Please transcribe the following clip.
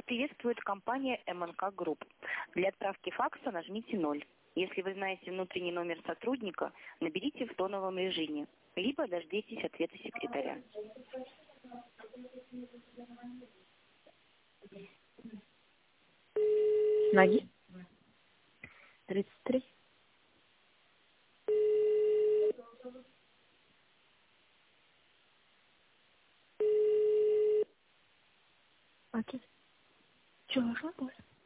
Приветствует компания МНК Групп. Для отправки факса нажмите 0. Если вы знаете внутренний номер сотрудника, наберите в тоновом режиме, либо дождитесь ответа секретаря. Ноги. 33. Окей. Чего, работа?